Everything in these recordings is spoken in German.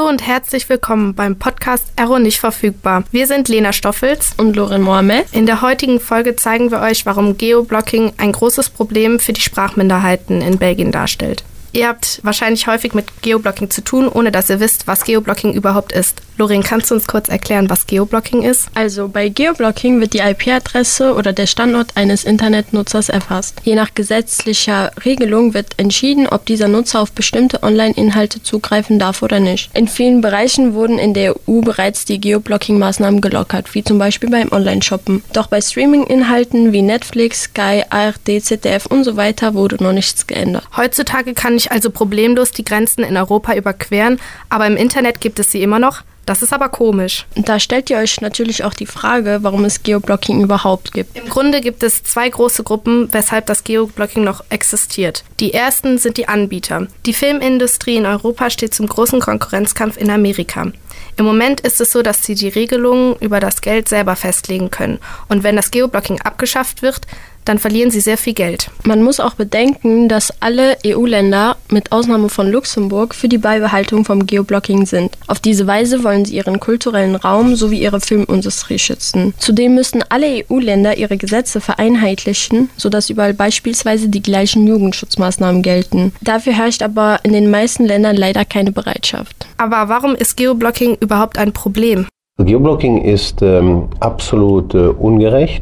und herzlich willkommen beim Podcast Erro nicht verfügbar. Wir sind Lena Stoffels und Loren Mohamed. In der heutigen Folge zeigen wir euch, warum Geoblocking ein großes Problem für die Sprachminderheiten in Belgien darstellt. Ihr habt wahrscheinlich häufig mit Geoblocking zu tun, ohne dass ihr wisst, was Geoblocking überhaupt ist. Loren, kannst du uns kurz erklären, was Geoblocking ist? Also bei Geoblocking wird die IP-Adresse oder der Standort eines Internetnutzers erfasst. Je nach gesetzlicher Regelung wird entschieden, ob dieser Nutzer auf bestimmte Online-Inhalte zugreifen darf oder nicht. In vielen Bereichen wurden in der EU bereits die Geoblocking-Maßnahmen gelockert, wie zum Beispiel beim Online-Shoppen. Doch bei Streaming-Inhalten wie Netflix, Sky, ARD, ZDF und so weiter wurde noch nichts geändert. Heutzutage kann ich also problemlos die Grenzen in Europa überqueren, aber im Internet gibt es sie immer noch. Das ist aber komisch. Da stellt ihr euch natürlich auch die Frage, warum es Geoblocking überhaupt gibt. Im Grunde gibt es zwei große Gruppen, weshalb das Geoblocking noch existiert. Die ersten sind die Anbieter. Die Filmindustrie in Europa steht zum großen Konkurrenzkampf in Amerika. Im Moment ist es so, dass sie die Regelungen über das Geld selber festlegen können. Und wenn das Geoblocking abgeschafft wird, dann verlieren sie sehr viel Geld. Man muss auch bedenken, dass alle EU-Länder, mit Ausnahme von Luxemburg, für die Beibehaltung vom Geoblocking sind. Auf diese Weise wollen sie ihren kulturellen Raum sowie ihre Filmindustrie schützen. Zudem müssten alle EU-Länder ihre Gesetze vereinheitlichen, sodass überall beispielsweise die gleichen Jugendschutzmaßnahmen gelten. Dafür herrscht aber in den meisten Ländern leider keine Bereitschaft. Aber warum ist Geoblocking überhaupt ein Problem? Geoblocking ist absolut ungerecht.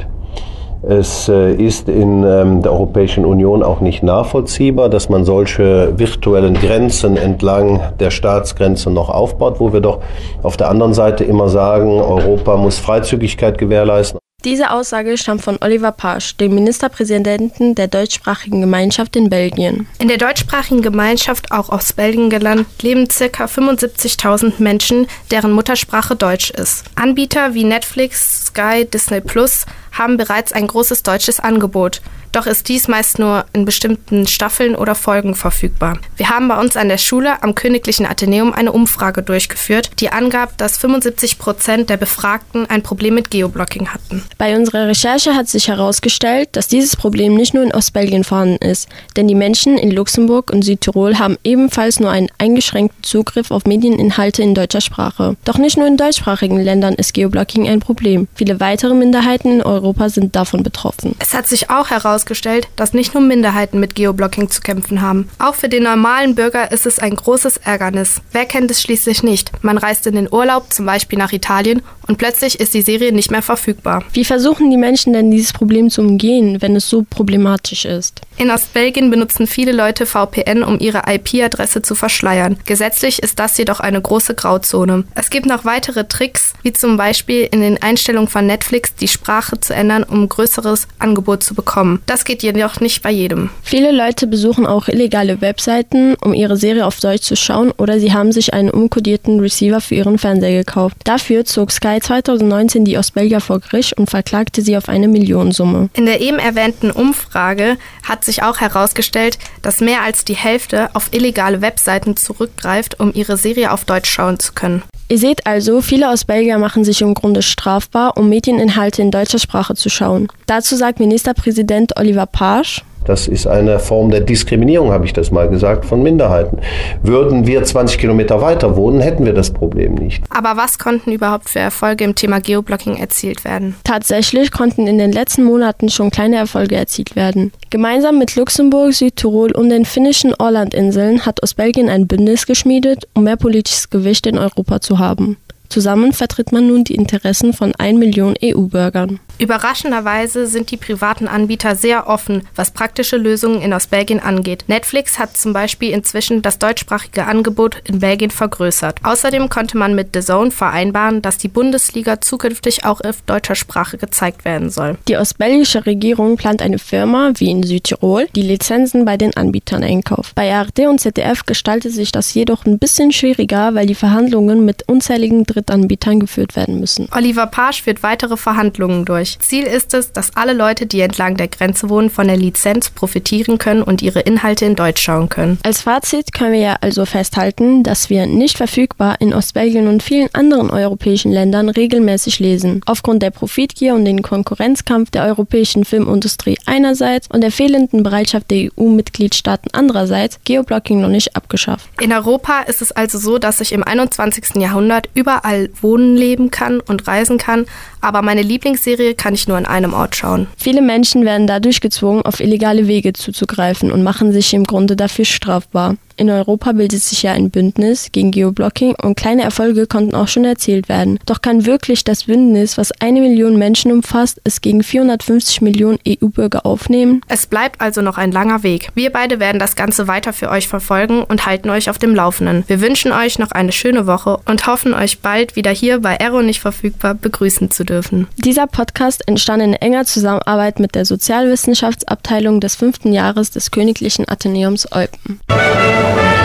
Es ist in der Europäischen Union auch nicht nachvollziehbar, dass man solche virtuellen Grenzen entlang der Staatsgrenze noch aufbaut, wo wir doch auf der anderen Seite immer sagen, Europa muss Freizügigkeit gewährleisten. Diese Aussage stammt von Oliver Pasch, dem Ministerpräsidenten der deutschsprachigen Gemeinschaft in Belgien. In der deutschsprachigen Gemeinschaft, auch aus Belgien gelandet, leben ca. 75.000 Menschen, deren Muttersprache Deutsch ist. Anbieter wie Netflix, Sky, Disney Plus haben bereits ein großes deutsches Angebot. Doch ist dies meist nur in bestimmten Staffeln oder Folgen verfügbar. Wir haben bei uns an der Schule am Königlichen Athenäum eine Umfrage durchgeführt, die angab, dass 75% der Befragten ein Problem mit Geoblocking hatten. Bei unserer Recherche hat sich herausgestellt, dass dieses Problem nicht nur in Ostbelgien vorhanden ist, denn die Menschen in Luxemburg und Südtirol haben ebenfalls nur einen eingeschränkten Zugriff auf Medieninhalte in deutscher Sprache. Doch nicht nur in deutschsprachigen Ländern ist Geoblocking ein Problem. Viele weitere Minderheiten in Europa sind davon betroffen. Es hat sich auch herausgestellt, dass nicht nur Minderheiten mit Geoblocking zu kämpfen haben. Auch für den normalen Bürger ist es ein großes Ärgernis. Wer kennt es schließlich nicht? Man reist in den Urlaub, zum Beispiel nach Italien, und plötzlich ist die Serie nicht mehr verfügbar. Wie versuchen die Menschen denn dieses Problem zu umgehen, wenn es so problematisch ist? In Ostbelgien benutzen viele Leute VPN, um ihre IP-Adresse zu verschleiern. Gesetzlich ist das jedoch eine große Grauzone. Es gibt noch weitere Tricks, wie zum Beispiel in den Einstellungen von Netflix die Sprache zu ändern, um ein größeres Angebot zu bekommen. Das geht jedoch nicht bei jedem. Viele Leute besuchen auch illegale Webseiten, um ihre Serie auf Deutsch zu schauen, oder sie haben sich einen umkodierten Receiver für ihren Fernseher gekauft. Dafür zog Sky 2019 die Ostbelgier vor Gericht und verklagte sie auf eine Millionensumme. In der eben erwähnten Umfrage hat sich auch herausgestellt, dass mehr als die Hälfte auf illegale Webseiten zurückgreift, um ihre Serie auf Deutsch schauen zu können. Ihr seht also, viele Ostbelgier machen sich im Grunde strafbar, um Medieninhalte in deutscher Sprache zu schauen. Dazu sagt Ministerpräsident Oliver Pasch: Das ist eine Form der Diskriminierung, habe ich das mal gesagt, von Minderheiten. Würden wir 20 Kilometer weiter wohnen, hätten wir das Problem nicht. Aber was konnten überhaupt für Erfolge im Thema Geoblocking erzielt werden? Tatsächlich konnten in den letzten Monaten schon kleine Erfolge erzielt werden. Gemeinsam mit Luxemburg, Südtirol und den finnischen Ålandinseln hat Ostbelgien ein Bündnis geschmiedet, um mehr politisches Gewicht in Europa zu haben. Zusammen vertritt man nun die Interessen von 1 Million EU-Bürgern. Überraschenderweise sind die privaten Anbieter sehr offen, was praktische Lösungen in Ostbelgien angeht. Netflix hat zum Beispiel inzwischen das deutschsprachige Angebot in Belgien vergrößert. Außerdem konnte man mit DAZN vereinbaren, dass die Bundesliga zukünftig auch auf deutscher Sprache gezeigt werden soll. Die ostbelgische Regierung plant eine Firma, wie in Südtirol, die Lizenzen bei den Anbietern einkauft. Bei ARD und ZDF gestaltet sich das jedoch ein bisschen schwieriger, weil die Verhandlungen mit unzähligen Drittanbietern geführt werden müssen. Oliver Pasch führt weitere Verhandlungen durch. Ziel ist es, dass alle Leute, die entlang der Grenze wohnen, von der Lizenz profitieren können und ihre Inhalte in Deutsch schauen können. Als Fazit können wir ja also festhalten, dass wir nicht verfügbar in Ostbelgien und vielen anderen europäischen Ländern regelmäßig lesen. Aufgrund der Profitgier und den Konkurrenzkampf der europäischen Filmindustrie einerseits und der fehlenden Bereitschaft der EU-Mitgliedstaaten andererseits, Geoblocking noch nicht abgeschafft. In Europa ist es also so, dass ich im 21. Jahrhundert überall wohnen, leben kann und reisen kann, aber meine Lieblingsserie kann ich nur an einem Ort schauen. Viele Menschen werden dadurch gezwungen, auf illegale Wege zuzugreifen und machen sich im Grunde dafür strafbar. In Europa bildet sich ja ein Bündnis gegen Geoblocking und kleine Erfolge konnten auch schon erzielt werden. Doch kann wirklich das Bündnis, was 1 Million Menschen umfasst, es gegen 450 Millionen EU-Bürger aufnehmen? Es bleibt also noch ein langer Weg. Wir beide werden das Ganze weiter für euch verfolgen und halten euch auf dem Laufenden. Wir wünschen euch noch eine schöne Woche und hoffen, euch bald wieder hier bei Erro nicht verfügbar begrüßen zu dürfen. Dieser Podcast entstand in enger Zusammenarbeit mit der Sozialwissenschaftsabteilung des 5. Jahres des Königlichen Athenäums Eupen.